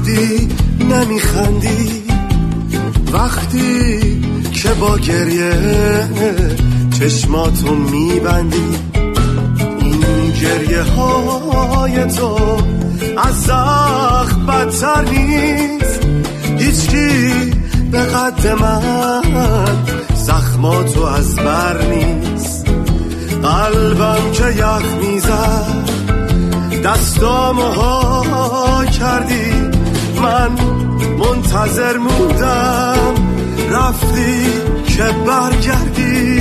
وقتی نمیخندی، وقتی که با گریه چشماتو میبندی، این گریه های تو از زخم بدتر نیست. هیچکی به قد من زخماتو از بر نیست. قلبم که یخ میزد دستامو ها کردی، من منتظر موندم رفتی که برگردی.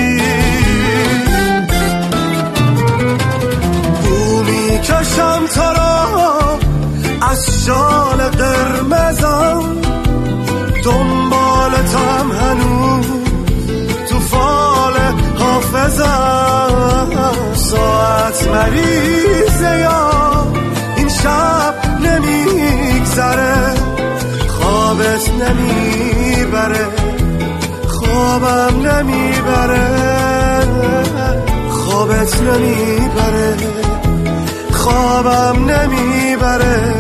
بو میکشم تو را از شال قرمزم، دنبالتم هنوز تو فال حافظم. ساعت مریضه یا این شب نمیگذره، خوابت نمیبره، خوابم نمیبره، خوابت نمیبره، خوابم نمیبره.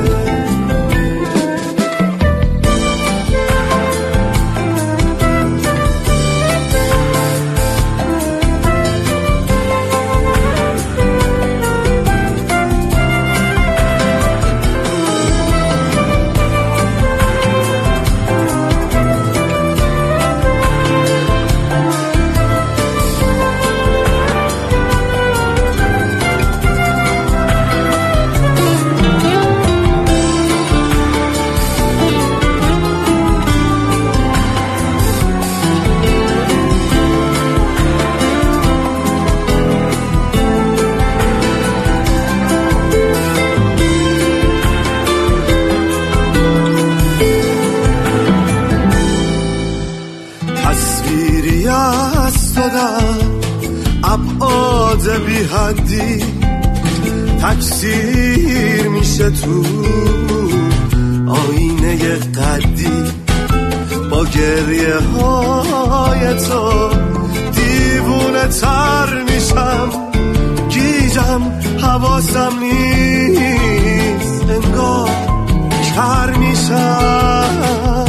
تصویری از تو در ابعاد بی حدی تکثیر میشه تو آینه قدی. با گریه های تو دیوونه تر میشم، گیجم حواسم نیست، انگار کر میشم.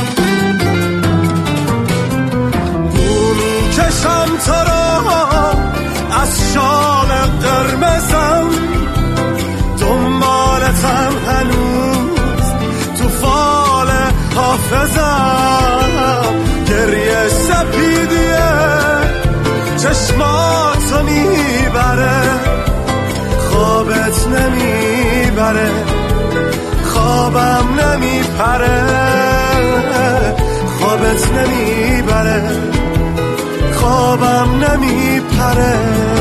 کشم تو را از شال قرمزم، دنبالتم هنوز تو فال حافظم. گریه سپیدیه چشماتو میبره، خوابت نمیبره، خوابم نمیپره، خوابت نمیبره، خوابم نمیپره.